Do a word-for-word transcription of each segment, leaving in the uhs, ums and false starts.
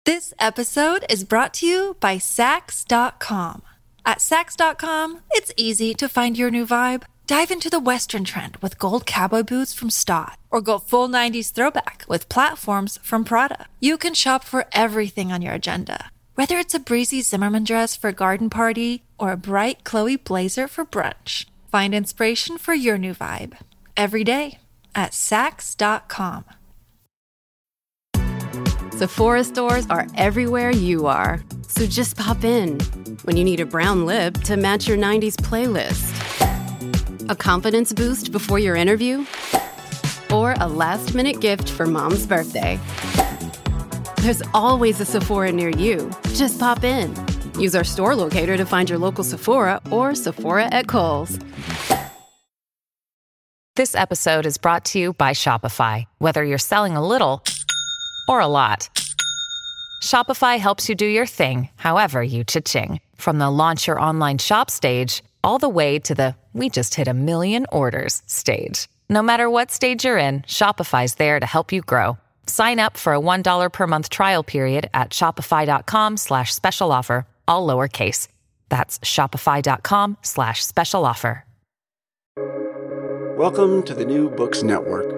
This episode is brought to you by Sax dot com. At Sax dot com, it's easy to find your new vibe. Dive into the Western trend with gold cowboy boots from Stott, or go full nineties throwback with platforms from Prada. You can shop for everything on your agenda, whether it's a breezy Zimmermann dress for a garden party or a bright Chloe blazer for brunch. Find inspiration for your new vibe every day at Sax dot com. Sephora stores are everywhere you are. So just pop in when you need a brown lip to match your nineties playlist, a confidence boost before your interview, or a last-minute gift for mom's birthday. There's always a Sephora near you. Just pop in. Use our store locator to find your local Sephora or Sephora at Kohl's. This episode is brought to you by Shopify. Whether you're selling a little or a lot, Shopify helps you do your thing, however you cha-ching. From the launch your online shop stage, all the way to the we just hit a million orders stage. No matter what stage you're in, Shopify's there to help you grow. Sign up for a one dollar per month trial period at shopify.com slash special offer, all lowercase. That's shopify.com slash special offer. Welcome to the New Books Network.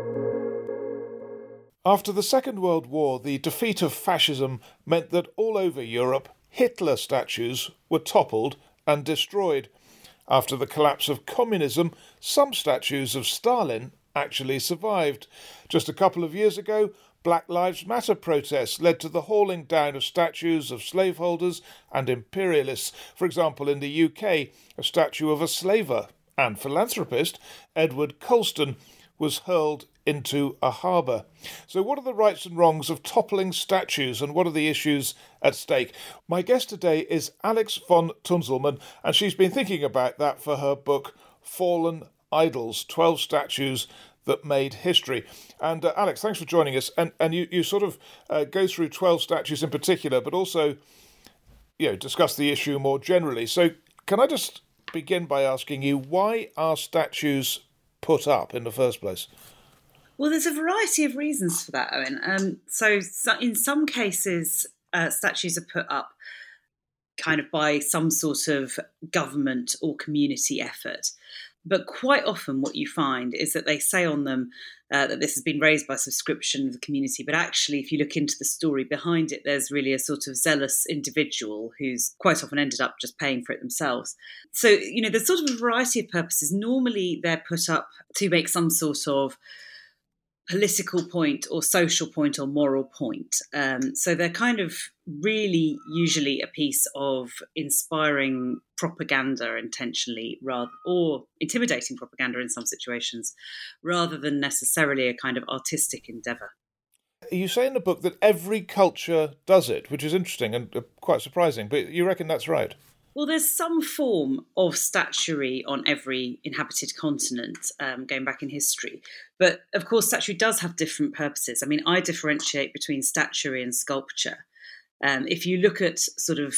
After the Second World War, the defeat of fascism meant that all over Europe, Hitler statues were toppled and destroyed. After the collapse of communism, some statues of Stalin actually survived. Just a couple of years ago, Black Lives Matter protests led to the hauling down of statues of slaveholders and imperialists. For example, in the U K, a statue of a slaver and philanthropist, Edward Colston, was hurled into a harbour. So what are the rights and wrongs of toppling statues, and what are the issues at stake? My guest today is Alex von Tunzelmann, and she's been thinking about that for her book Fallen Idols, twelve Statues That Made History. And uh, Alex, thanks for joining us. And and you, you sort of uh, go through twelve statues in particular, but also, you know, discuss the issue more generally. So can I just begin by asking you, why are statues put up in the first place? Well, there's a variety of reasons for that, Owen. Um, so, so in some cases, uh, statues are put up kind of by some sort of government or community effort. But quite often what you find is that they say on them uh, that this has been raised by subscription of the community. But actually, if you look into the story behind it, there's really a sort of zealous individual who's quite often ended up just paying for it themselves. So, you know, there's sort of a variety of purposes. Normally, they're put up to make some sort of political point or social point or moral point. Um, so they're kind of really usually a piece of inspiring propaganda intentionally, rather, or intimidating propaganda in some situations, rather than necessarily a kind of artistic endeavour. You say in the book that every culture does it, which is interesting and quite surprising, but you reckon that's right? Well, there's some form of statuary on every inhabited continent, um, going back in history. But of course, statuary does have different purposes. I mean, I differentiate between statuary and sculpture. Um, if you look at sort of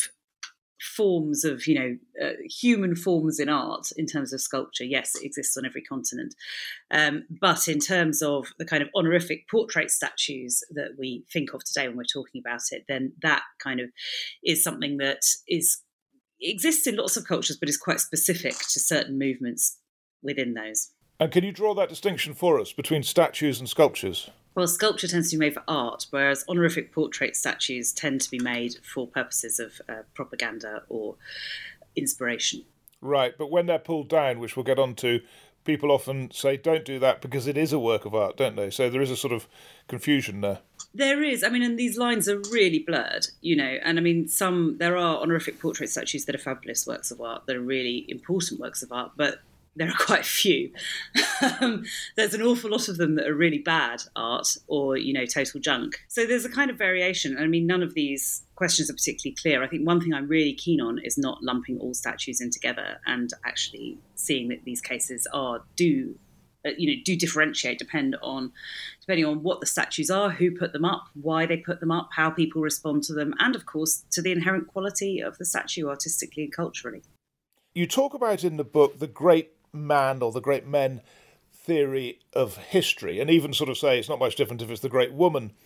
forms of, you know, uh, human forms in art in terms of sculpture, yes, it exists on every continent. Um, but in terms of the kind of honorific portrait statues that we think of today when we're talking about it, then that kind of is something that is exists in lots of cultures, but is quite specific to certain movements within those. And can you draw that distinction for us between statues and sculptures? Well, sculpture tends to be made for art, whereas honorific portrait statues tend to be made for purposes of uh, propaganda or inspiration. Right, but when they're pulled down, which we'll get on to, people often say don't do that because it is a work of art, don't they? So there is a sort of confusion there. There is. I mean, and these lines are really blurred, you know, and I mean, some, there are honorific portrait statues that are fabulous works of art, that are really important works of art, but there are quite a few. um, there's an awful lot of them that are really bad art or, you know, total junk. So there's a kind of variation. I mean, none of these questions are particularly clear. I think one thing I'm really keen on is not lumping all statues in together and actually seeing that these cases are do Uh, you know, do differentiate depend on, depending on what the statues are, who put them up, why they put them up, how people respond to them, and of course to the inherent quality of the statue artistically and culturally. You talk about in the book the great man or the great men theory of history, and even sort of say it's not much different if it's the great woman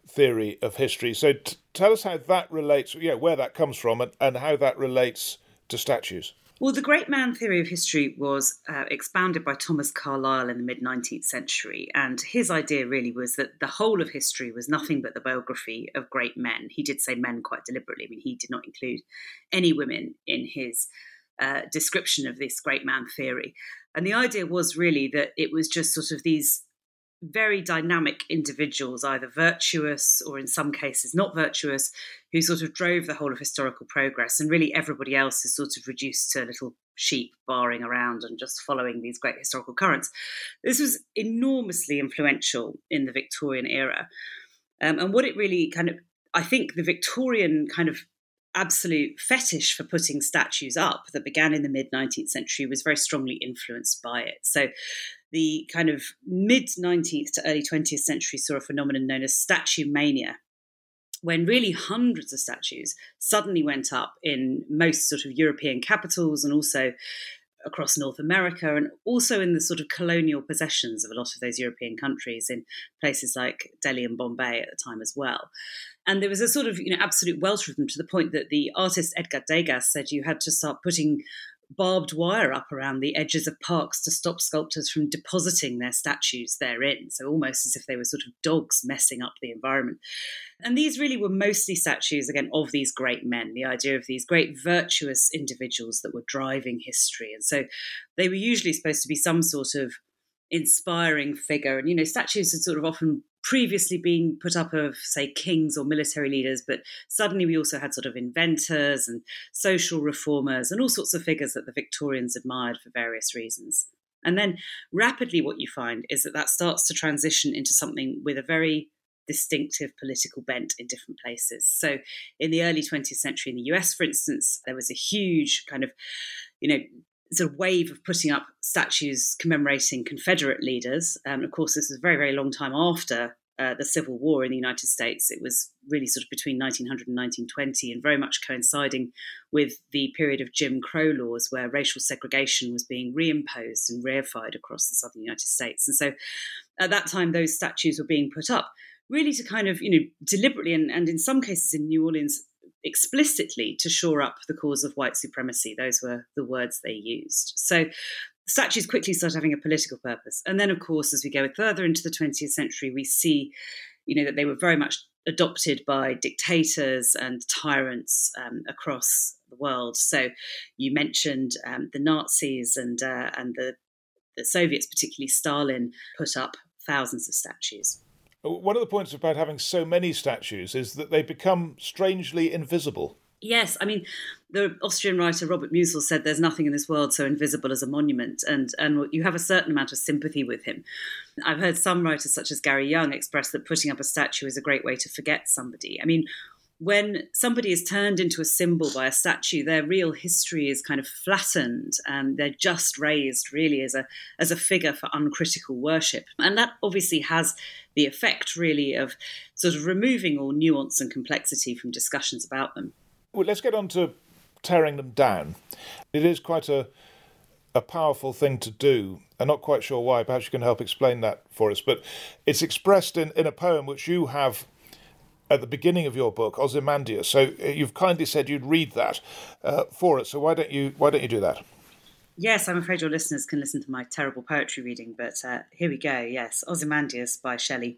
theory of history. So t- tell us how that relates, yeah, where that comes from and, and how that relates to statues. Well, the great man theory of history was uh, expounded by Thomas Carlyle in the mid-nineteenth century. And his idea really was that the whole of history was nothing but the biography of great men. He did say men quite deliberately. I mean, he did not include any women in his uh, description of this great man theory. And the idea was really that it was just sort of these very dynamic individuals, either virtuous or in some cases not virtuous, who sort of drove the whole of historical progress. And really everybody else is sort of reduced to little sheep barring around and just following these great historical currents. This was enormously influential in the Victorian era. Um, and what it really kind of, I think the Victorian kind of absolute fetish for putting statues up that began in the mid-nineteenth century was very strongly influenced by it. So the kind of mid-nineteenth to early twentieth century saw a phenomenon known as statue mania, when really hundreds of statues suddenly went up in most sort of European capitals and also across North America, and also in the sort of colonial possessions of a lot of those European countries in places like Delhi and Bombay at the time as well. And there was a sort of, you know, absolute welter of them, to the point that the artist Edgar Degas said you had to start putting barbed wire up around the edges of parks to stop sculptors from depositing their statues therein. So almost as if they were sort of dogs messing up the environment. And these really were mostly statues, again, of these great men, the idea of these great virtuous individuals that were driving history. And so they were usually supposed to be some sort of inspiring figure. And, you know, statues had sort of often previously been put up of, say, kings or military leaders, but suddenly we also had sort of inventors and social reformers and all sorts of figures that the Victorians admired for various reasons. And then rapidly what you find is that that starts to transition into something with a very distinctive political bent in different places. So in the early twentieth century in the U S, for instance, there was a huge kind of, you know, sort of wave of putting up statues commemorating Confederate leaders. And of course, this was a very, very long time after uh, the Civil War in the United States. It was really sort of between nineteen hundred and nineteen twenty, and very much coinciding with the period of Jim Crow laws, where racial segregation was being reimposed and reified across the southern United States. And so at that time, those statues were being put up really to kind of, you know, deliberately and, and in some cases in New Orleans, explicitly to shore up the cause of white supremacy. Those were the words they used. So statues quickly started having a political purpose. And then, of course, as we go further into the twentieth century, we see, you know, that they were very much adopted by dictators and tyrants um, across the world. So you mentioned um, the Nazis and uh, and the, the Soviets, particularly Stalin, put up thousands of statues. One of the points about having so many statues is that they become strangely invisible. Yes, I mean, the Austrian writer Robert Musil said there's nothing in this world so invisible as a monument, and, and you have a certain amount of sympathy with him. I've heard some writers, such as Gary Young, express that putting up a statue is a great way to forget somebody. I mean, when somebody is turned into a symbol by a statue, their real history is kind of flattened and they're just raised really as a as a figure for uncritical worship. And that obviously has the effect really of sort of removing all nuance and complexity from discussions about them. Well, let's get on to tearing them down. It is quite a a powerful thing to do. I'm not quite sure why. Perhaps you can help explain that for us. But it's expressed in, in a poem which you have at the beginning of your book, Ozymandias. So you've kindly said you'd read that uh, for us. So why don't you why don't you do that? Yes, I'm afraid your listeners can listen to my terrible poetry reading, but uh, here we go. Yes, Ozymandias by Shelley.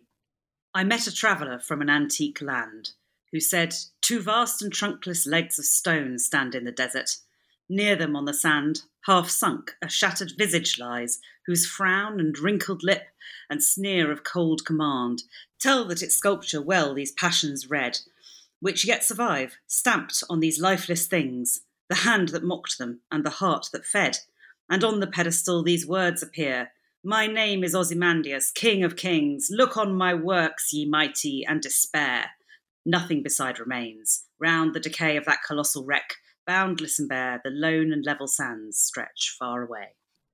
I met a traveller from an antique land who said, two vast and trunkless legs of stone stand in the desert. Near them on the sand, half sunk, a shattered visage lies, whose frown and wrinkled lip and sneer of cold command tell that its sculpture well these passions read, which yet survive, stamped on these lifeless things, the hand that mocked them and the heart that fed. And on the pedestal these words appear, my name is Ozymandias, king of kings, look on my works, ye mighty, and despair. Nothing beside remains, round the decay of that colossal wreck, boundless and bare, the lone and level sands stretch far away.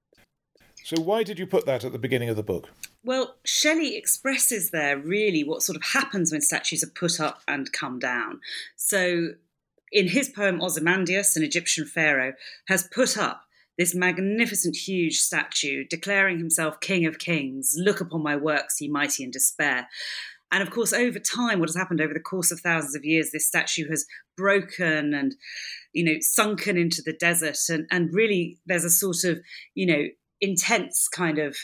So why did you put that at the beginning of the book? Well, Shelley expresses there really what sort of happens when statues are put up and come down. So in his poem Ozymandias, an Egyptian pharaoh, has put up this magnificent, huge statue declaring himself king of kings. Look upon my works, ye mighty, in despair. And of course, over time, what has happened over the course of thousands of years, this statue has broken and, you know, sunken into the desert. And, and really, there's a sort of, you know, intense kind of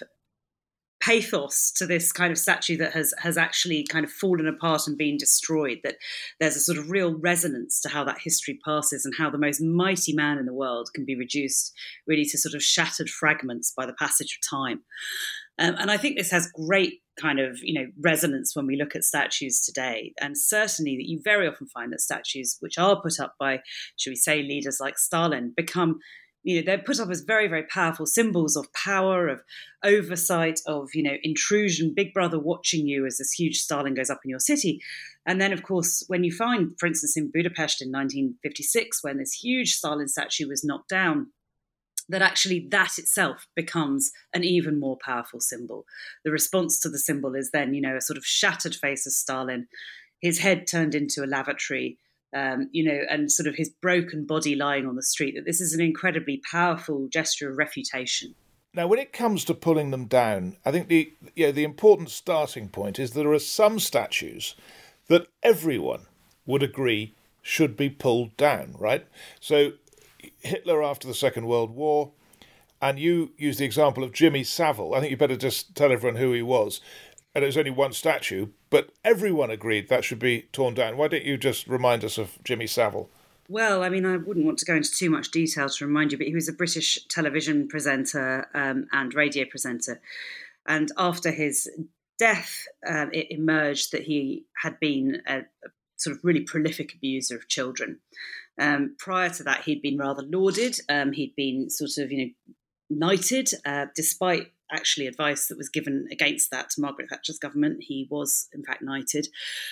pathos to this kind of statue that has has actually kind of fallen apart and been destroyed, that there's a sort of real resonance to how that history passes and how the most mighty man in the world can be reduced really to sort of shattered fragments by the passage of time. Um, and I think this has great kind of, you know, resonance when we look at statues today. And certainly that you very often find that statues which are put up by, should we say, leaders like Stalin become, you know, they're put up as very, very powerful symbols of power, of oversight, of, you know, intrusion, Big Brother watching you as this huge Stalin goes up in your city. And then, of course, when you find, for instance, in Budapest in nineteen fifty-six, when this huge Stalin statue was knocked down, that actually that itself becomes an even more powerful symbol. The response to the symbol is then, you know, a sort of shattered face of Stalin, his head turned into a lavatory, Um, you know, and sort of his broken body lying on the street, that this is an incredibly powerful gesture of refutation. Now, when it comes to pulling them down, I think the you know, the important starting point is there are some statues that everyone would agree should be pulled down, right? So Hitler after the Second World War, and you use the example of Jimmy Savile. I think you better just tell everyone who he was. And it was only one statue, but everyone agreed that should be torn down. Why don't you just remind us of Jimmy Savile? Well, I mean, I wouldn't want to go into too much detail to remind you, but he was a British television presenter um, and radio presenter. And after his death, um, it emerged that he had been a, a sort of really prolific abuser of children. Um, prior to that, he'd been rather lauded. Um, he'd been sort of, you know, knighted, uh, despite actually advice that was given against that to Margaret Thatcher's government. He was, in fact, knighted.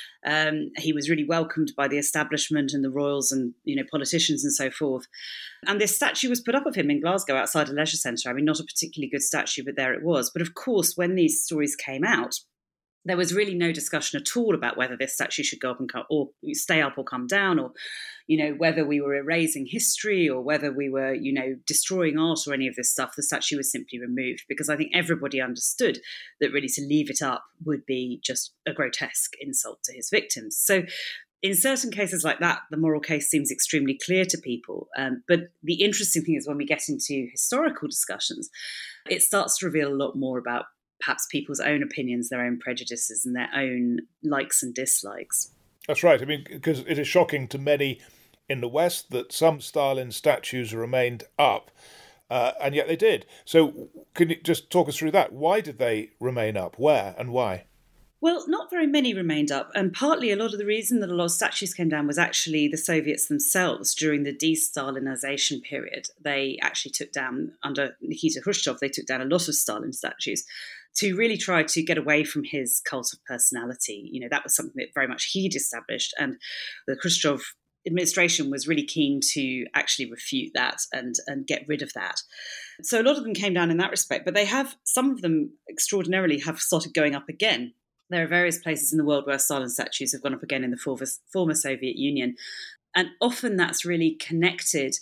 Um, he was really welcomed by the establishment and the royals and, you know, politicians and so forth. And this statue was put up of him in Glasgow outside a leisure centre. I mean, not a particularly good statue, but there it was. But of course, when these stories came out, there was really no discussion at all about whether this statue should go up and come, or stay up or come down, or, you know, whether we were erasing history or whether we were, you know, destroying art or any of this stuff. The statue was simply removed because I think everybody understood that really to leave it up would be just a grotesque insult to his victims. So in certain cases like that, the moral case seems extremely clear to people. Um, but the interesting thing is when we get into historical discussions, it starts to reveal a lot more about perhaps people's own opinions, their own prejudices and their own likes and dislikes. That's right. I mean, because it is shocking to many in the West that some Stalin statues remained up, uh, and yet they did. So can you just talk us through that? Why did they remain up? Where and why? Well, not very many remained up, and partly a lot of the reason that a lot of statues came down was actually the Soviets themselves during the de-Stalinization period. They actually took down, under Nikita Khrushchev, they took down a lot of Stalin statues to really try to get away from his cult of personality. You know, that was something that very much he'd established, and the Khrushchev administration was really keen to actually refute that and, and get rid of that. So a lot of them came down in that respect, but they have, some of them extraordinarily have started going up again. There are various places in the world where Stalin statues have gone up again in the former, former Soviet Union. And often that's really connected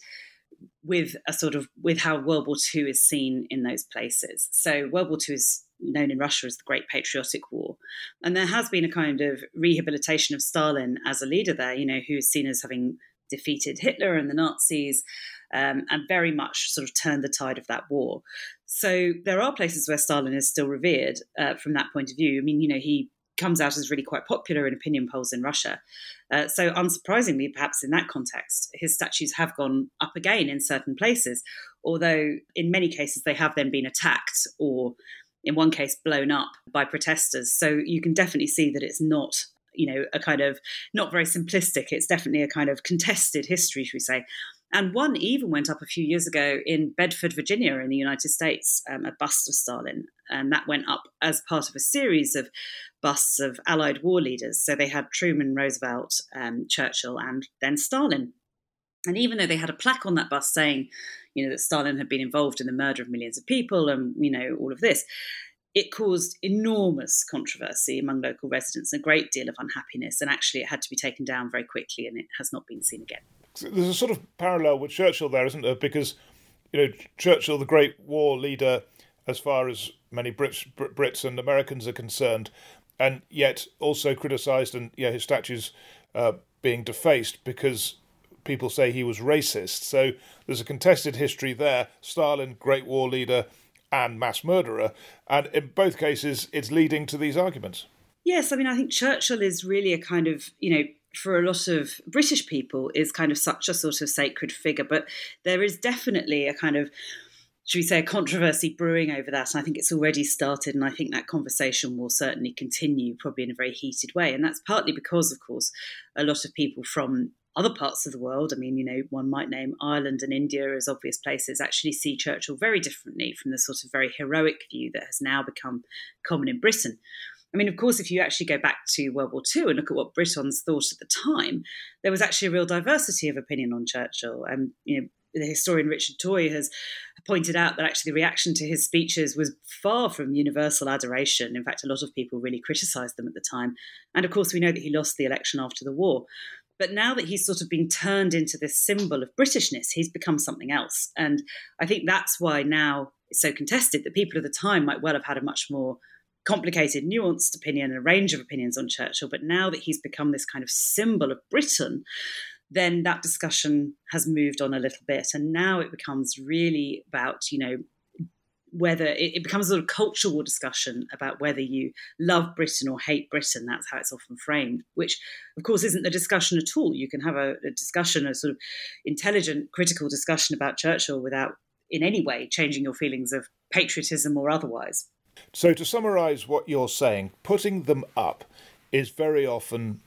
with a sort of, with how World War Two is seen in those places. So World War Two is known in Russia as the Great Patriotic War. And there has been a kind of rehabilitation of Stalin as a leader there, you know, who is seen as having defeated Hitler and the Nazis, um, and very much sort of turned the tide of that war. So there are places where Stalin is still revered uh, from that point of view. I mean, you know, he comes out as really quite popular in opinion polls in Russia. Uh, so unsurprisingly, perhaps in that context, his statues have gone up again in certain places, although in many cases they have then been attacked or in one case blown up by protesters. So you can definitely see that it's not, you know, a kind of, not very simplistic. It's definitely a kind of contested history, should we say. And one even went up a few years ago in Bedford, Virginia, in the United States, um, a bust of Stalin. And that went up as part of a series of busts of Allied war leaders. So they had Truman, Roosevelt, um, Churchill, and then Stalin. And even though they had a plaque on that bust saying, you know, that Stalin had been involved in the murder of millions of people and, you know, all of this, it caused enormous controversy among local residents, a great deal of unhappiness. And actually it had to be taken down very quickly and it has not been seen again. There's a sort of parallel with Churchill there, isn't there? Because, you know, Churchill, the great war leader, as far as many Brits, Brits and Americans are concerned, and yet also criticised and yeah, his statues uh, being defaced because people say he was racist. So there's a contested history there. Stalin, great war leader and mass murderer. And in both cases, it's leading to these arguments. Yes, I mean, I think Churchill is really a kind of, you know, for a lot of British people is kind of such a sort of sacred figure. But there is definitely a kind of, should we say, a controversy brewing over that. And I think it's already started. And I think that conversation will certainly continue, probably in a very heated way. And that's partly because, of course, a lot of people from other parts of the world, I mean, you know, one might name Ireland and India as obvious places, actually see Churchill very differently from the sort of very heroic view that has now become common in Britain. I mean, of course, if you actually go back to World War Two and look at what Britons thought at the time, there was actually a real diversity of opinion on Churchill. And, um, you know, the historian Richard Toye has pointed out that actually the reaction to his speeches was far from universal adoration. In fact, a lot of people really criticised them at the time. And of course, we know that he lost the election after the war. But now that he's sort of been turned into this symbol of Britishness, he's become something else. And I think that's why now it's so contested that people at the time might well have had a much more complicated, nuanced opinion, a range of opinions on Churchill. But now that he's become this kind of symbol of Britain, then that discussion has moved on a little bit. And now it becomes really about, you know, whether it, it becomes a sort of cultural discussion about whether you love Britain or hate Britain. That's how it's often framed, which, of course, isn't the discussion at all. You can have a, a discussion, a sort of intelligent, critical discussion about Churchill without in any way changing your feelings of patriotism or otherwise. So to summarise what you're saying, putting them up is very often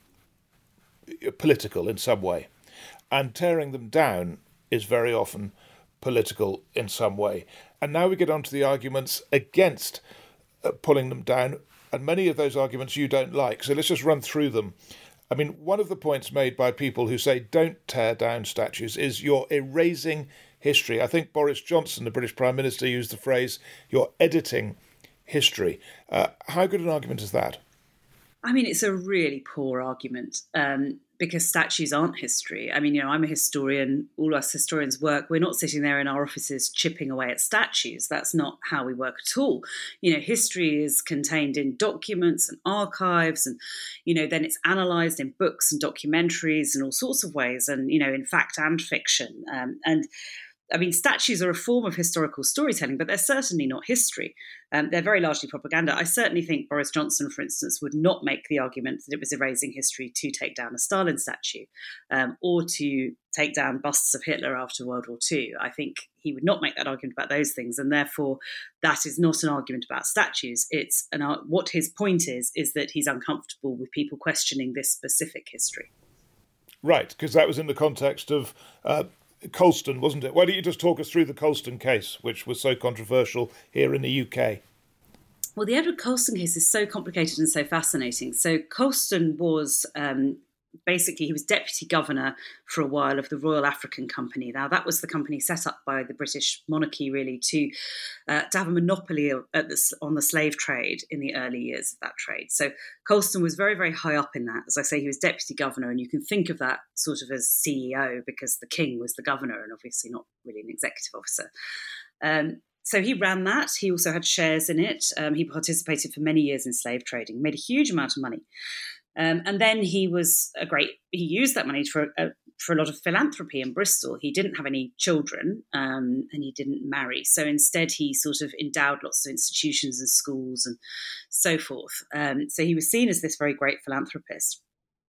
political in some way, and tearing them down is very often political in some way. And now we get on to the arguments against uh, pulling them down, and many of those arguments you don't like. So let's just run through them. I mean, one of the points made by people who say don't tear down statues is you're erasing history. I think Boris Johnson, the British Prime Minister, used the phrase, you're editing history. Uh, how good an argument is that? I mean, it's a really poor argument um, because statues aren't history. I mean, you know, I'm a historian. All us historians work. We're not sitting there in our offices chipping away at statues. That's not how we work at all. You know, history is contained in documents and archives, and, you know, then it's analysed in books and documentaries and all sorts of ways, and, you know, in fact and fiction. Um, and I mean, statues are a form of historical storytelling, but they're certainly not history. Um, they're very largely propaganda. I certainly think Boris Johnson, for instance, would not make the argument that it was erasing history to take down a Stalin statue um, or to take down busts of Hitler after World War Two. I think he would not make that argument about those things, and therefore that is not an argument about statues. It's an, what his point is, is that he's uncomfortable with people questioning this specific history. Right, because that was in the context of Uh... Colston, wasn't it? Why don't you just talk us through the Colston case, which was so controversial here in the U K? Well, the Edward Colston case is so complicated and so fascinating. So Colston was um, basically, he was deputy governor for a while of the Royal African Company. Now, that was the company set up by the British monarchy, really, to uh, to have a monopoly at the, on the slave trade in the early years of that trade. So Colston was very, very high up in that. As I say, he was deputy governor, and you can think of that sort of as C E O because the king was the governor and obviously not really an executive officer. Um, so he ran that. He also had shares in it. Um, he participated for many years in slave trading, made a huge amount of money. Um, and then he was a great, he used that money for a, for a lot of philanthropy in Bristol. He didn't have any children um, and he didn't marry. So instead he sort of endowed lots of institutions and schools and so forth. Um, so he was seen as this very great philanthropist.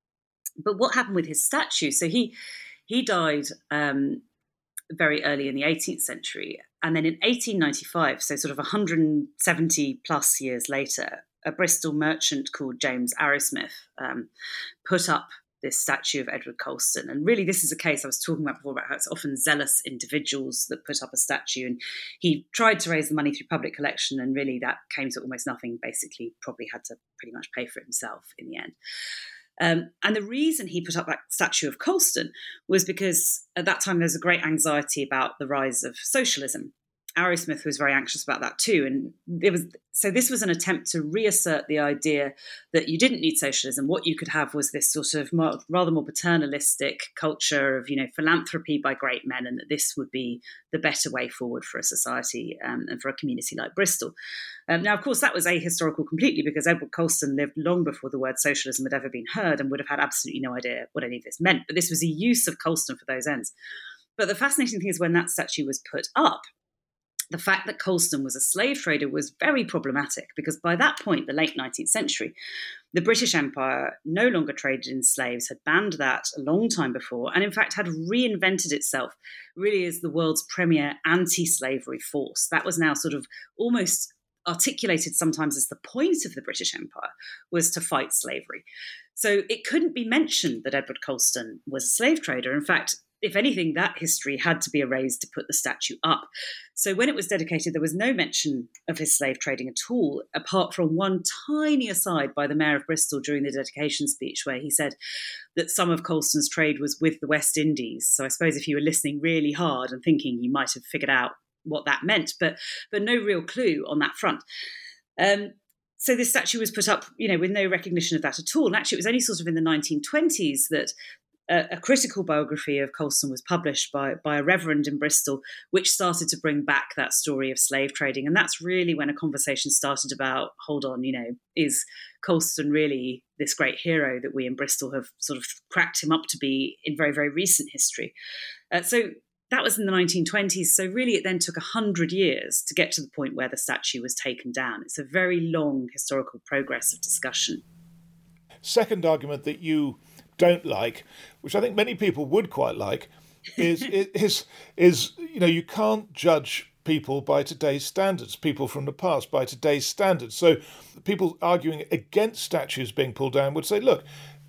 But what happened with his statue? So he, he died um, very early in the eighteenth century. And then in eighteen ninety-five, so sort of one hundred seventy plus years later, a Bristol merchant called James Arrowsmith um, put up this statue of Edward Colston. And really, this is a case I was talking about before about how it's often zealous individuals that put up a statue. And he tried to raise the money through public collection, and really that came to almost nothing. Basically, probably had to pretty much pay for it himself in the end. Um, and the reason he put up that statue of Colston was because at that time there was a great anxiety about the rise of socialism. Arrowsmith was very anxious about that too. And it was so this was an attempt to reassert the idea that you didn't need socialism. What you could have was this sort of more, rather more paternalistic culture of, you know, philanthropy by great men, and that this would be the better way forward for a society um, and for a community like Bristol. Um, now, of course, that was ahistorical completely, because Edward Colston lived long before the word socialism had ever been heard and would have had absolutely no idea what any of this meant. But this was a use of Colston for those ends. But the fascinating thing is when that statue was put up, the fact that Colston was a slave trader was very problematic, because by that point, the late nineteenth century, the British Empire no longer traded in slaves, had banned that a long time before, and in fact had reinvented itself really as the world's premier anti-slavery force. That was now sort of almost articulated sometimes as the point of the British Empire, was to fight slavery. So it couldn't be mentioned that Edward Colston was a slave trader. In fact, if anything, that history had to be erased to put the statue up. So when it was dedicated, there was no mention of his slave trading at all, apart from one tiny aside by the Mayor of Bristol during the dedication speech, where he said that some of Colston's trade was with the West Indies. So I suppose if you were listening really hard and thinking, you might have figured out what that meant, but but no real clue on that front. Um, so this statue was put up, you know, with no recognition of that at all. And actually, it was only sort of in the nineteen twenties that a critical biography of Colston was published by, by a reverend in Bristol, which started to bring back that story of slave trading. And that's really when a conversation started about, hold on, you know, is Colston really this great hero that we in Bristol have sort of cracked him up to be in very, very recent history? Uh, so that was in the nineteen twenties. So really it then took one hundred years to get to the point where the statue was taken down. It's a very long historical progress of discussion. Second argument that you don't like, which I think many people would quite like, is is is you know, you can't judge people by today's standards, people from the past by today's standards. So people arguing against statues being pulled down would say, look,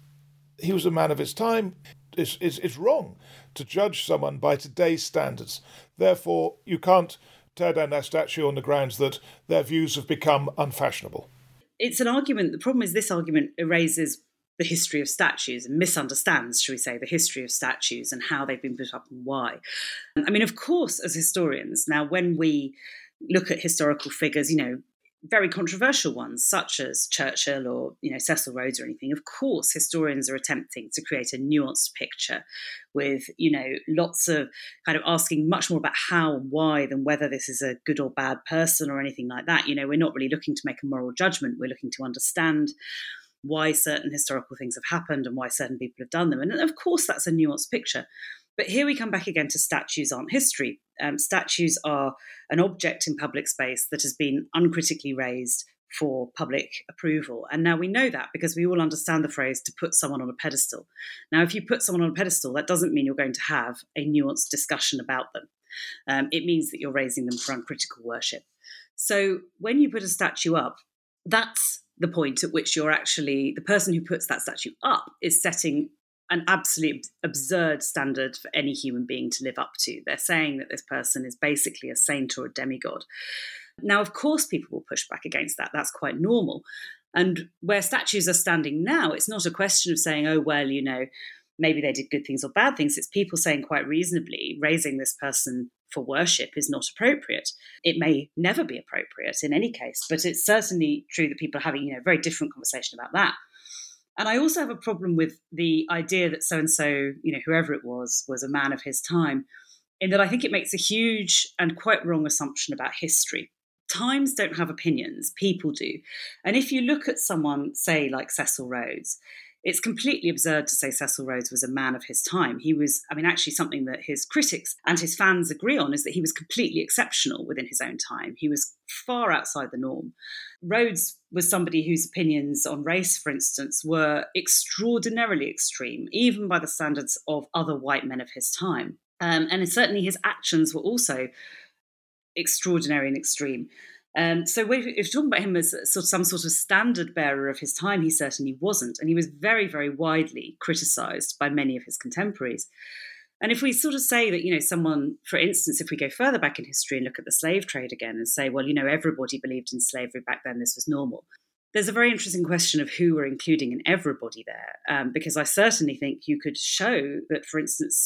he was a man of his time. It's, it's, it's wrong to judge someone by today's standards. Therefore, you can't tear down their statue on the grounds that their views have become unfashionable. It's an argument. The problem is this argument erases the history of statues and misunderstands, shall we say, the history of statues and how they've been put up and why. I mean, of course, as historians, now when we look at historical figures, you know, very controversial ones such as Churchill or, you know, Cecil Rhodes or anything, of course, historians are attempting to create a nuanced picture with, you know, lots of kind of asking much more about how and why than whether this is a good or bad person or anything like that. You know, we're not really looking to make a moral judgment. We're looking to understand why certain historical things have happened and why certain people have done them. And of course, that's a nuanced picture. But here we come back again to statues aren't history. Um, statues are an object in public space that has been uncritically raised for public approval. And now we know that because we all understand the phrase to put someone on a pedestal. Now, if you put someone on a pedestal, that doesn't mean you're going to have a nuanced discussion about them. Um, it means that you're raising them for uncritical worship. So when you put a statue up, that's the point at which you're actually, the person who puts that statue up is setting an absolutely absurd standard for any human being to live up to. They're saying that this person is basically a saint or a demigod. Now, of course, people will push back against that. That's quite normal. And where statues are standing now, it's not a question of saying, oh, well, you know, maybe they did good things or bad things. It's people saying quite reasonably, raising this person for worship is not appropriate. It may never be appropriate in any case, but it's certainly true that people are having, you know, a very different conversation about that. And I also have a problem with the idea that so-and-so, you know, whoever it was, was a man of his time, in that I think it makes a huge and quite wrong assumption about history. Times don't have opinions, people do. And if you look at someone, say, like Cecil Rhodes, it's completely absurd to say Cecil Rhodes was a man of his time. He was, I mean, actually something that his critics and his fans agree on is that he was completely exceptional within his own time. He was far outside the norm. Rhodes was somebody whose opinions on race, for instance, were extraordinarily extreme, even by the standards of other white men of his time. Um, and certainly his actions were also extraordinary and extreme. Um, so if you're talking about him as sort of some sort of standard bearer of his time, he certainly wasn't. And he was very, very widely criticised by many of his contemporaries. And if we sort of say that, you know, someone, for instance, if we go further back in history and look at the slave trade again and say, well, you know, everybody believed in slavery back then, this was normal. There's a very interesting question of who we're including in everybody there, um, because I certainly think you could show that, for instance,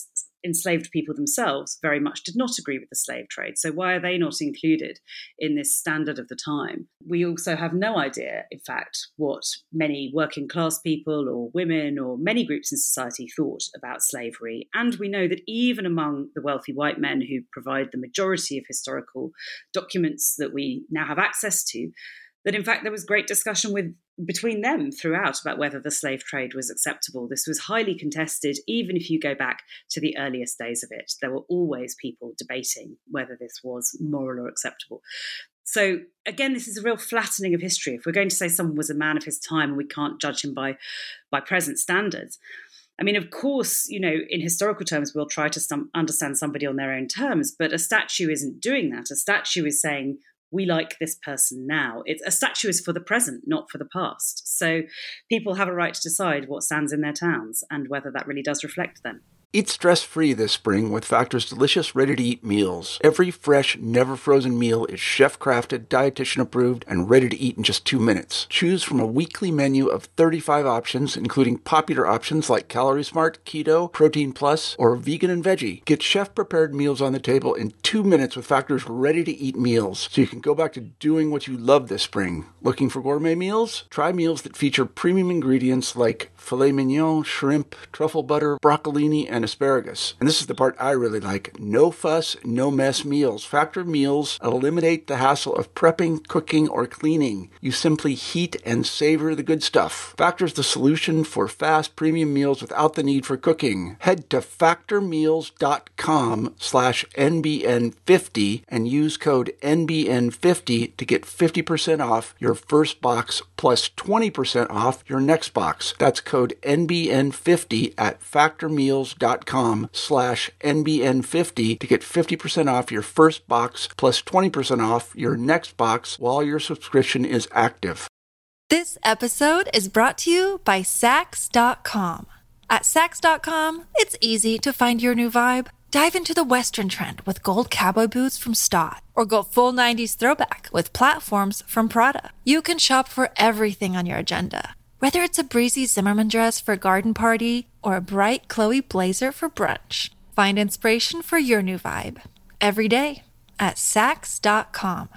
enslaved people themselves very much did not agree with the slave trade. So why are they not included in this standard of the time? We also have no idea, in fact, what many working class people or women or many groups in society thought about slavery. And we know that even among the wealthy white men who provide the majority of historical documents that we now have access to, that in fact there was great discussion with between them throughout about whether the slave trade was acceptable. This was highly contested, even if you go back to the earliest days of it. There were always people debating whether this was moral or acceptable. So again, this is a real flattening of history. If we're going to say someone was a man of his time and we can't judge him by, by present standards, I mean, of course, you know, in historical terms, we'll try to some, understand somebody on their own terms, but a statue isn't doing that. A statue is saying, we like this person now. It's, a statue is for the present, not for the past. So people have a right to decide what stands in their towns and whether that really does reflect them. Eat stress-free this spring with Factor's delicious, ready-to-eat meals. Every fresh, never-frozen meal is chef-crafted, dietitian-approved, and ready to eat in just two minutes. Choose from a weekly menu of thirty-five options, including popular options like Calorie Smart, Keto, Protein Plus, or Vegan and Veggie. Get chef-prepared meals on the table in two minutes with Factor's ready-to-eat meals, so you can go back to doing what you love this spring. Looking for gourmet meals? Try meals that feature premium ingredients like filet mignon, shrimp, truffle butter, broccolini, and asparagus. And this is the part I really like. No fuss, no mess meals. Factor meals eliminate the hassle of prepping, cooking, or cleaning. You simply heat and savor the good stuff. Factor's the solution for fast premium meals without the need for cooking. Head to factormeals.com slash NBN50 and use code N B N fifty to get fifty percent off your first box plus twenty percent off your next box. That's code N B N fifty at factormeals.com slash N B N fifty to get fifty percent off your first box plus twenty percent off your next box while your subscription is active. This episode is brought to you by Saks dot com. At Saks dot com, it's easy to find your new vibe. Dive into the Western trend with gold cowboy boots from Stott, or go full nineties throwback with platforms from Prada. You can shop for everything on your agenda, whether it's a breezy Zimmermann dress for a garden party or a bright Chloe blazer for brunch. Find inspiration for your new vibe every day at Saks dot com.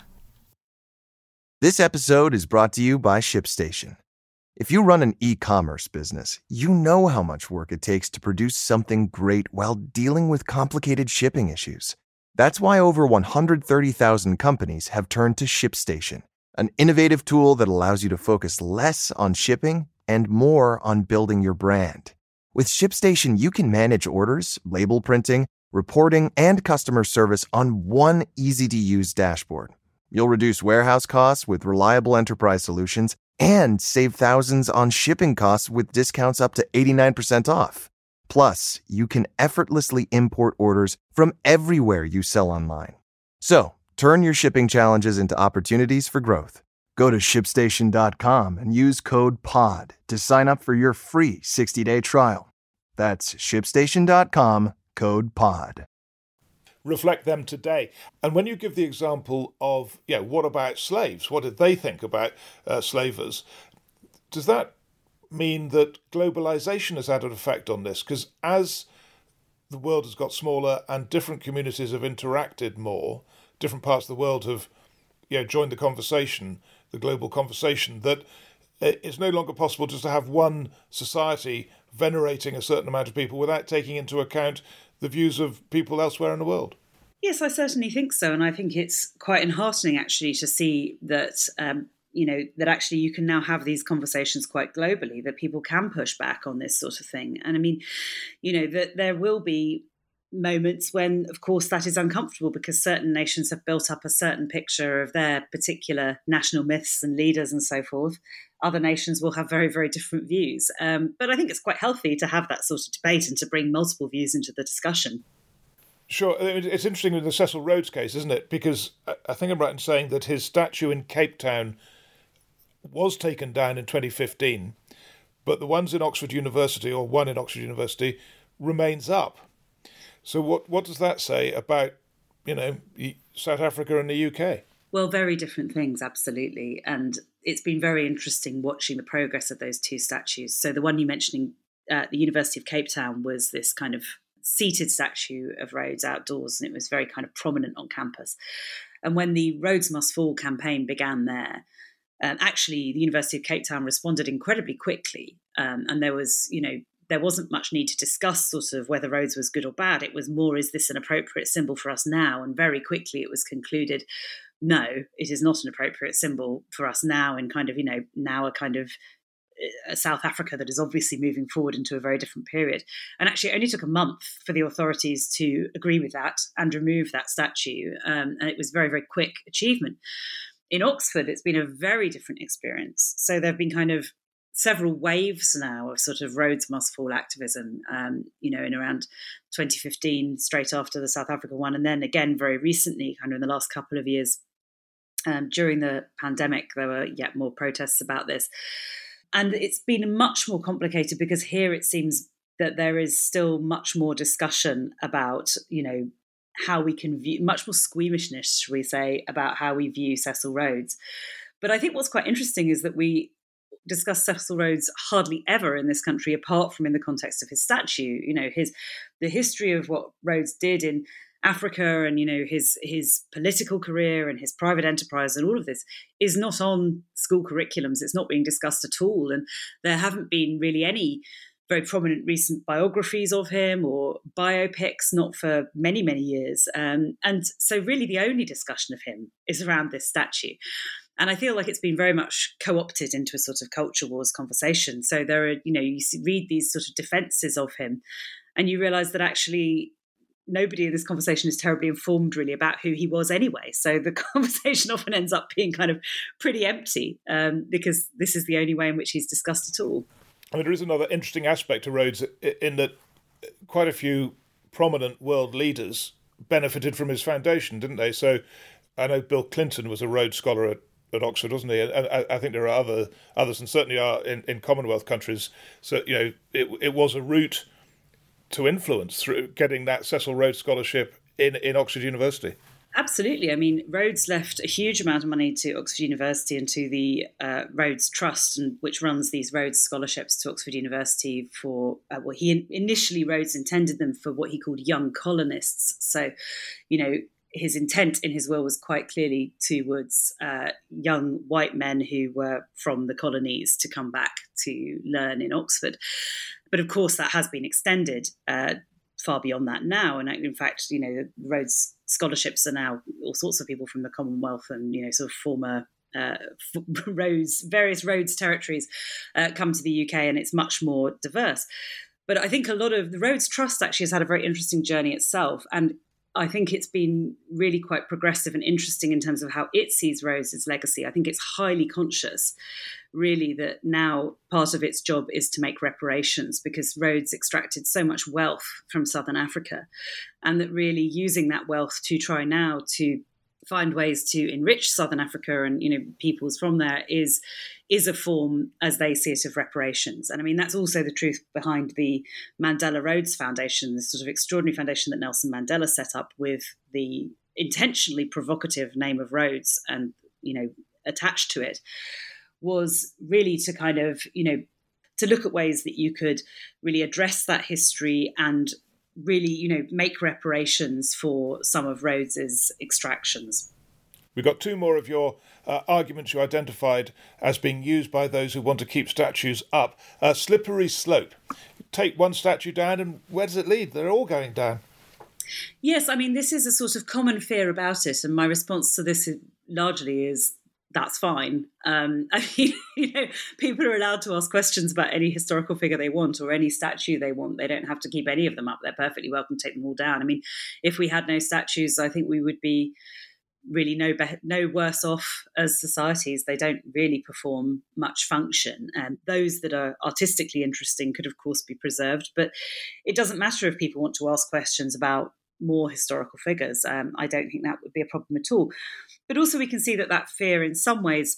This episode is brought to you by ShipStation. If you run an e-commerce business, you know how much work it takes to produce something great while dealing with complicated shipping issues. That's why over one hundred thirty thousand companies have turned to ShipStation, an innovative tool that allows you to focus less on shipping and more on building your brand. With ShipStation, you can manage orders, label printing, reporting, and customer service on one easy-to-use dashboard. You'll reduce warehouse costs with reliable enterprise solutions and save thousands on shipping costs with discounts up to eighty-nine percent off. Plus, you can effortlessly import orders from everywhere you sell online. So, turn your shipping challenges into opportunities for growth. Go to ship station dot com and use code P O D to sign up for your free sixty-day trial. That's ship station dot com, code P O D. Reflect them today. And when you give the example of, yeah, what about slaves? What did they think about uh, slavers? Does that mean that globalization has had an effect on this? Because as the world has got smaller and different communities have interacted more, different parts of the world have, you know, joined the conversation, the global conversation, that it's no longer possible just to have one society venerating a certain amount of people without taking into account the views of people elsewhere in the world. Yes, I certainly think so. And I think it's quite enheartening, actually, to see that, um, you know, that actually you can now have these conversations quite globally, that people can push back on this sort of thing. And I mean, you know, that there will be moments when, of course, that is uncomfortable because certain nations have built up a certain picture of their particular national myths and leaders and so forth. Other nations will have very, very different views. Um, but I think it's quite healthy to have that sort of debate and to bring multiple views into the discussion. Sure. It's interesting with the Cecil Rhodes case, isn't it? Because I think I'm right in saying that his statue in Cape Town was taken down in twenty fifteen, but the ones in Oxford University, or one in Oxford University, remains up. So what, what does that say about, you know, South Africa and the U K? Well, very different things, absolutely. And it's been very interesting watching the progress of those two statues. So the one you mentioned at uh, the University of Cape Town was this kind of seated statue of Rhodes outdoors, and it was very kind of prominent on campus. And when the Rhodes Must Fall campaign began there, um, actually the University of Cape Town responded incredibly quickly. Um, and there was, you know, there wasn't much need to discuss sort of whether Rhodes was good or bad. It was more, is this an appropriate symbol for us now? And very quickly it was concluded, no, it is not an appropriate symbol for us now, and kind of, you know, now a kind of a South Africa that is obviously moving forward into a very different period. And actually it only took a month for the authorities to agree with that and remove that statue. Um, and it was very, very quick achievement. In Oxford, it's been a very different experience. So there have been kind of several waves now of sort of Rhodes Must Fall activism, um, you know, in around twenty fifteen, straight after the South Africa one. And then again, very recently, kind of in the last couple of years, um, during the pandemic, there were yet more protests about this. And it's been much more complicated because here it seems that there is still much more discussion about, you know, how we can view, much more squeamishness, shall we say, about how we view Cecil Rhodes. But I think what's quite interesting is that we discuss Cecil Rhodes hardly ever in this country, apart from in the context of his statue. You know, his the history of what Rhodes did in Africa, and, you know, his his political career and his private enterprise and all of this is not on school curriculums. It's not being discussed at all. And there haven't been really any very prominent recent biographies of him or biopics, not for many, many years. Um, and so really the only discussion of him is around this statue. And I feel like it's been very much co-opted into a sort of culture wars conversation. So there are, you know, you read these sort of defences of him and you realise that actually nobody in this conversation is terribly informed really about who he was anyway. So the conversation often ends up being kind of pretty empty um, because this is the only way in which he's discussed at all. I mean, there is another interesting aspect to Rhodes in that quite a few prominent world leaders benefited from his foundation, didn't they? So I know Bill Clinton was a Rhodes Scholar at, at Oxford, wasn't he? And I, I think there are other others, and certainly are in, in Commonwealth countries. So, you know, it, it was a route to influence through getting that Cecil Rhodes Scholarship in, in Oxford University. Absolutely. I mean, Rhodes left a huge amount of money to Oxford University and to the uh, Rhodes Trust, and which runs these Rhodes scholarships to Oxford University for, uh, well, he initially, Rhodes intended them for what he called young colonists. So, you know, his intent in his will was quite clearly towards uh, young white men who were from the colonies to come back to learn in Oxford. But of course, that has been extended uh, far beyond that now. And in fact, you know, the Rhodes scholarships are now all sorts of people from the Commonwealth and, you know, sort of former uh, Rhodes, various Rhodes territories uh, come to the U K, and it's much more diverse. But I think a lot of the Rhodes Trust actually has had a very interesting journey itself. And I think it's been really quite progressive and interesting in terms of how it sees Rhodes' legacy. I think it's highly conscious, really, that now part of its job is to make reparations because Rhodes extracted so much wealth from Southern Africa, and that really using that wealth to try now to find ways to enrich Southern Africa and, you know, peoples from there is is a form, as they see it, of reparations. And I mean, that's also the truth behind the Mandela Rhodes Foundation, this sort of extraordinary foundation that Nelson Mandela set up with the intentionally provocative name of Rhodes and, you know, attached to it, was really to kind of, you know, to look at ways that you could really address that history and really, you know, make reparations for some of Rhodes's extractions. We've got two more of your uh, arguments you identified as being used by those who want to keep statues up. Uh, slippery slope. Take one statue down and where does it lead? They're all going down. Yes, I mean, this is a sort of common fear about it. And my response to this is, largely is, that's fine. Um, I mean, you know, people are allowed to ask questions about any historical figure they want or any statue they want. They don't have to keep any of them up. They're perfectly welcome to take them all down. I mean, if we had no statues, I think we would be really no be- no worse off as societies. They don't really perform much function. And those that are artistically interesting could, of course, be preserved. But it doesn't matter if people want to ask questions about more historical figures. Um, I don't think that would be a problem at all. But also we can see that that fear in some ways,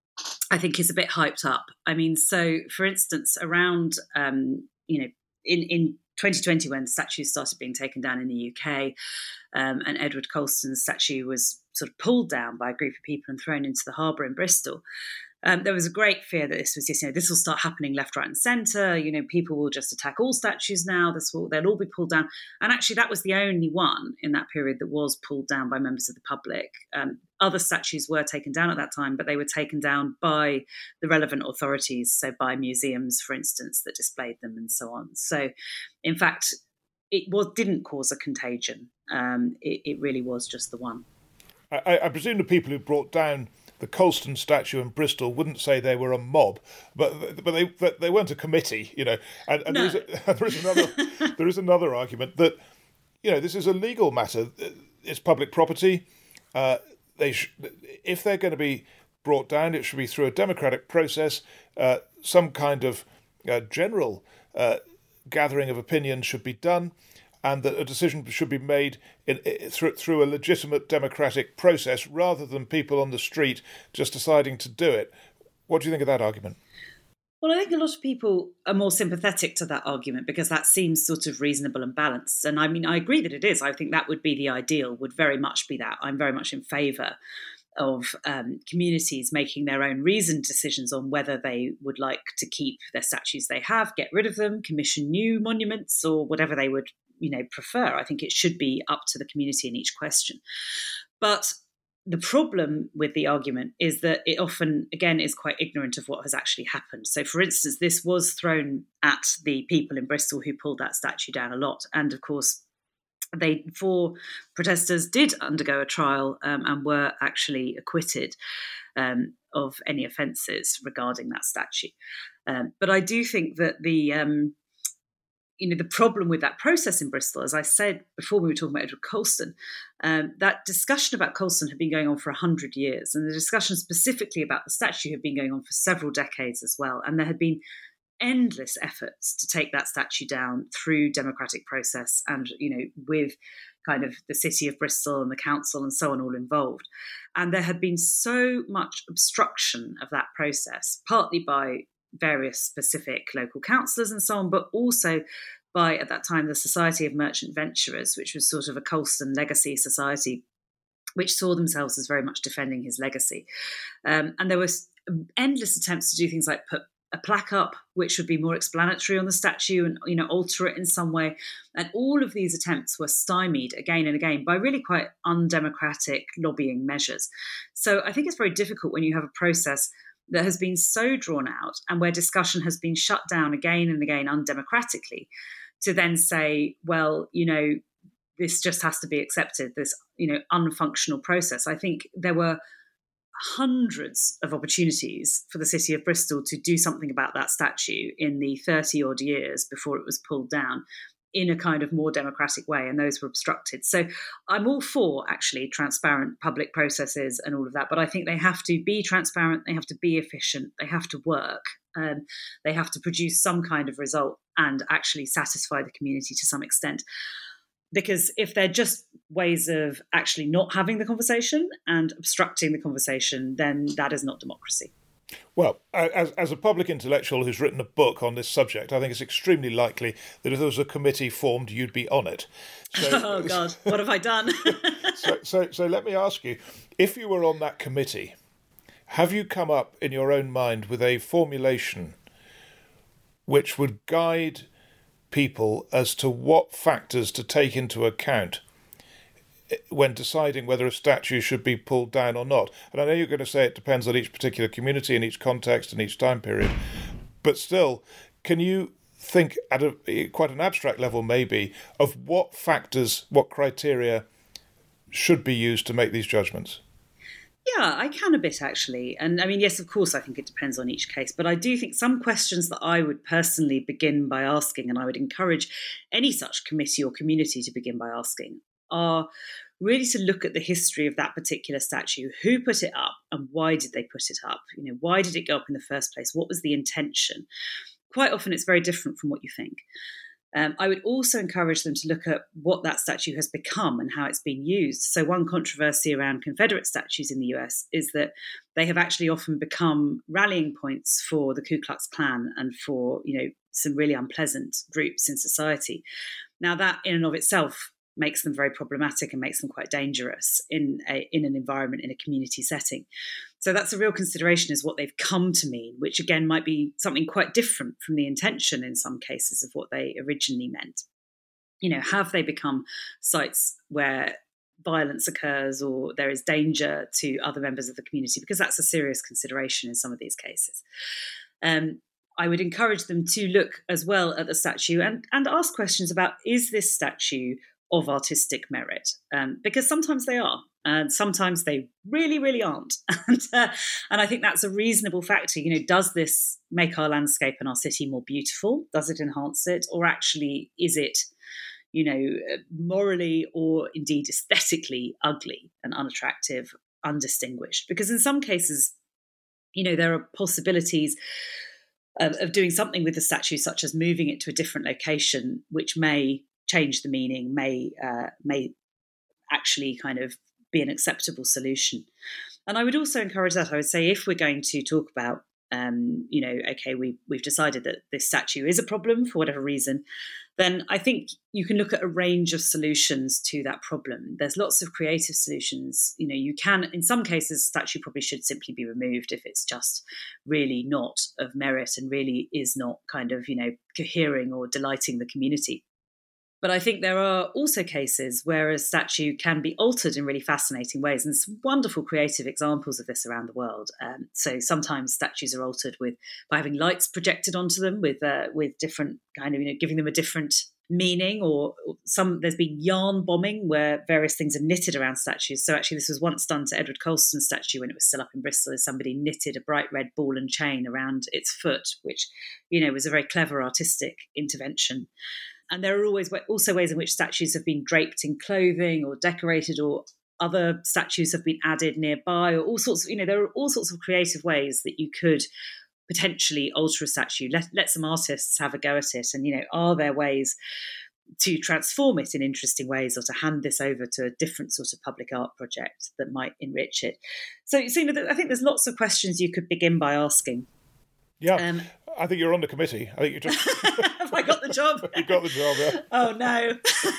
I think, is a bit hyped up. I mean, so for instance, around, um, you know, in, in twenty twenty, when statues started being taken down in the U K, um, and Edward Colston's statue was sort of pulled down by a group of people and thrown into the harbour in Bristol, Um, there was a great fear that this was just, you know, this will start happening left, right, and centre. You know, people will just attack all statues now. This will, they'll all be pulled down. And actually, that was the only one in that period that was pulled down by members of the public. Um, other statues were taken down at that time, but they were taken down by the relevant authorities, so by museums, for instance, that displayed them and so on. So, in fact, it was didn't cause a contagion. Um, it, it really was just the one. I, I presume the people who brought down the Colston statue in Bristol wouldn't say they were a mob, but but they they weren't a committee, you know. And, and no. there, is a, there is another there is another argument that, you know, this is a legal matter. It's public property. Uh, they sh- if they're going to be brought down, it should be through a democratic process. Uh, some kind of uh, general uh, gathering of opinion should be done, and that a decision should be made in, in, through, through a legitimate democratic process rather than people on the street just deciding to do it. What do you think of that argument? Well, I think a lot of people are more sympathetic to that argument because that seems sort of reasonable and balanced. And I mean, I agree that it is. I think that would be the ideal, would very much be that. I'm very much in favour of um, communities making their own reasoned decisions on whether they would like to keep their statues they have, get rid of them, commission new monuments, or whatever they would, you know, prefer. I think it should be up to the community in each question. But the problem with the argument is that it often, again, is quite ignorant of what has actually happened. So, for instance, this was thrown at the people in Bristol who pulled that statue down a lot. And, of course, they four protesters did undergo a trial um, and were actually acquitted um, of any offences regarding that statue. Um, but I do think that the... Um, You know, the problem with that process in Bristol, as I said before, we were talking about Edward Colston, um, that discussion about Colston had been going on for one hundred years. And the discussion specifically about the statue had been going on for several decades as well. And there had been endless efforts to take that statue down through democratic process and, you know, with kind of the city of Bristol and the council and so on all involved. And there had been so much obstruction of that process, partly by various specific local councillors and so on, but also by, at that time, the Society of Merchant Venturers, which was sort of a Colston legacy society, which saw themselves as very much defending his legacy. Um, and there was endless attempts to do things like put a plaque up, which would be more explanatory on the statue and, you know, alter it in some way. And all of these attempts were stymied again and again by really quite undemocratic lobbying measures. So I think it's very difficult when you have a process that has been so drawn out and where discussion has been shut down again and again undemocratically, to then say, well, you know, this just has to be accepted, this, you know, unfunctional process. I think there were hundreds of opportunities for the city of Bristol to do something about that statue in the thirty odd years before it was pulled down in a kind of more democratic way, and those were obstructed. So I'm all for actually transparent public processes and all of that, but I think they have to be transparent, they have to be efficient, they have to work, um, they have to produce some kind of result and actually satisfy the community to some extent. Because if they're just ways of actually not having the conversation and obstructing the conversation, then that is not democracy. Well, as as a public intellectual who's written a book on this subject, I think it's extremely likely that if there was a committee formed, you'd be on it. So, oh, God, what have I done? so, so, so let me ask you, if you were on that committee, have you come up in your own mind with a formulation which would guide people as to what factors to take into account when deciding whether a statue should be pulled down or not? And I know you're going to say it depends on each particular community and each context and each time period, but still, can you think at a quite an abstract level maybe of what factors, what criteria should be used to make these judgments? Yeah, I can a bit actually. And I mean, yes, of course, I think it depends on each case. But I do think some questions that I would personally begin by asking, and I would encourage any such committee or community to begin by asking, are really to look at the history of that particular statue. Who put it up and why did they put it up? You know, why did it go up in the first place? What was the intention? Quite often it's very different from what you think. Um, I would also encourage them to look at what that statue has become and how it's been used. So one controversy around Confederate statues in the U S is that they have actually often become rallying points for the Ku Klux Klan and for, you know, some really unpleasant groups in society. Now that in and of itself makes them very problematic and makes them quite dangerous in a, in an environment, in a community setting. So that's a real consideration, is what they've come to mean, which again might be something quite different from the intention in some cases of what they originally meant. You know, have they become sites where violence occurs or there is danger to other members of the community? Because that's a serious consideration in some of these cases. Um, I would encourage them to look as well at the statue and, and ask questions about, is this statue of artistic merit? Um, because sometimes they are, and sometimes they really, really aren't. And, uh, and I think that's a reasonable factor. You know, does this make our landscape and our city more beautiful? Does it enhance it? Or actually, is it, you know, morally or indeed aesthetically ugly and unattractive, undistinguished? Because in some cases, you know, there are possibilities of, of doing something with the statue, such as moving it to a different location, which may change the meaning, may uh, may actually kind of be an acceptable solution. And I would also encourage that. I would say, if we're going to talk about, um, you know, okay, we, we've decided that this statue is a problem for whatever reason, then I think you can look at a range of solutions to that problem. There's lots of creative solutions. You know, you can, in some cases, statue probably should simply be removed if it's just really not of merit and really is not kind of, you know, cohering or delighting the community. But I think there are also cases where a statue can be altered in really fascinating ways, and some wonderful creative examples of this around the world. Um, so sometimes statues are altered with by having lights projected onto them with uh, with different kind of, you know, giving them a different meaning, or some there's been yarn bombing where various things are knitted around statues. So actually this was once done to Edward Colston's statue when it was still up in Bristol, as somebody knitted a bright red ball and chain around its foot, which, you know, was a very clever artistic intervention. And there are always also ways in which statues have been draped in clothing or decorated, or other statues have been added nearby, or all sorts of, you know, there are all sorts of creative ways that you could potentially alter a statue. Let, let some artists have a go at it. And, you know, are there ways to transform it in interesting ways, or to hand this over to a different sort of public art project that might enrich it? So, so you know, I think there's lots of questions you could begin by asking. Yeah, um, I think you're on the committee. I think you just... Have I got the job? You got the job, yeah. Oh, no.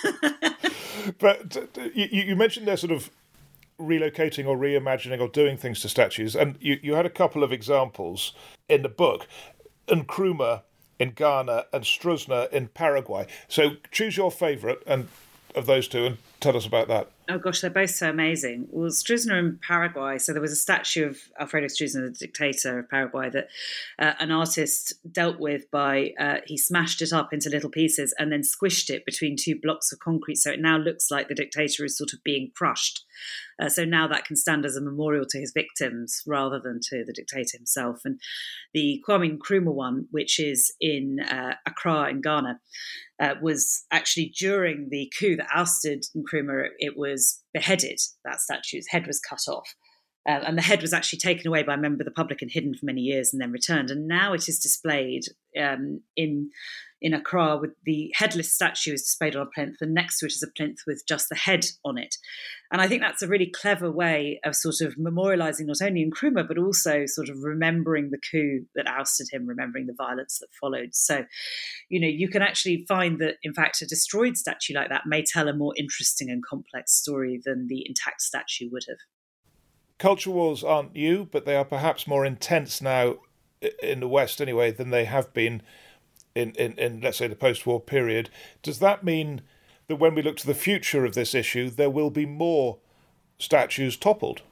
But you, you mentioned they're sort of relocating or reimagining or doing things to statues, and you, you had a couple of examples in the book. Nkrumah in Ghana and Struzna in Paraguay. So choose your favourite and of those two and tell us about that. Oh gosh, they're both so amazing. Well, Struzna in Paraguay, so there was a statue of Alfredo Struzna, the dictator of Paraguay, that uh, an artist dealt with by, uh, he smashed it up into little pieces and then squished it between two blocks of concrete, so it now looks like the dictator is sort of being crushed. Uh, so now that can stand as a memorial to his victims rather than to the dictator himself. And the Kwame Nkrumah one, which is in uh, Accra in Ghana, uh, was actually during the coup that ousted Nkrumah. It was beheaded, that statue's head was cut off. Uh, and the head was actually taken away by a member of the public and hidden for many years and then returned. And now it is displayed um, in in Accra, with the headless statue is displayed on a plinth, and next to it is a plinth with just the head on it. And I think that's a really clever way of sort of memorialising not only Nkrumah, but also sort of remembering the coup that ousted him, remembering the violence that followed. So, you know, you can actually find that, in fact, a destroyed statue like that may tell a more interesting and complex story than the intact statue would have. Culture wars aren't new, but they are perhaps more intense now in the West anyway than they have been in, in, in let's say, the post-war period. Does that mean that when we look to the future of this issue, there will be more statues toppled?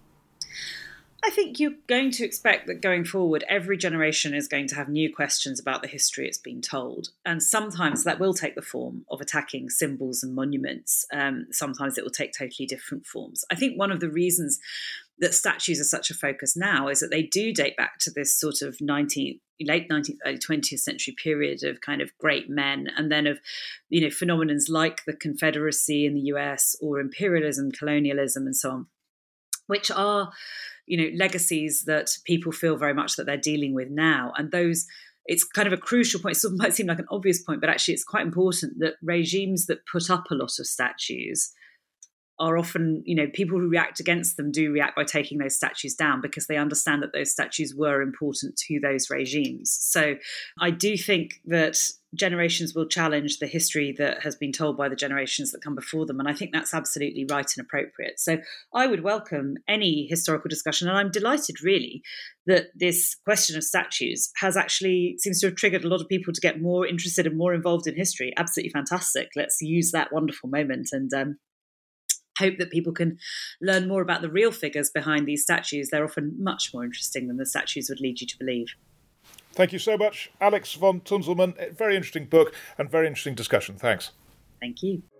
I think you're going to expect that going forward, every generation is going to have new questions about the history it's been told. And sometimes that will take the form of attacking symbols and monuments. Um, sometimes it will take totally different forms. I think one of the reasons that statues are such a focus now is that they do date back to this sort of nineteenth, late nineteenth, early twentieth century period of kind of great men, and then of, you know, phenomenons like the Confederacy in the U S or imperialism, colonialism, and so on, which are, you know, legacies that people feel very much that they're dealing with now. And those, it's kind of a crucial point. It sort of might seem like an obvious point, but actually it's quite important that regimes that put up a lot of statues are often, you know, people who react against them do react by taking those statues down because they understand that those statues were important to those regimes. So I do think that generations will challenge the history that has been told by the generations that come before them. And I think that's absolutely right and appropriate. So I would welcome any historical discussion. And I'm delighted, really, that this question of statues has actually seems to have triggered a lot of people to get more interested and more involved in history. Absolutely fantastic. Let's use that wonderful moment and um, hope that people can learn more about the real figures behind these statues. They're often much more interesting than the statues would lead you to believe. Thank you so much, Alex von Tunzelmann. Very interesting book and very interesting discussion. Thanks. Thank you.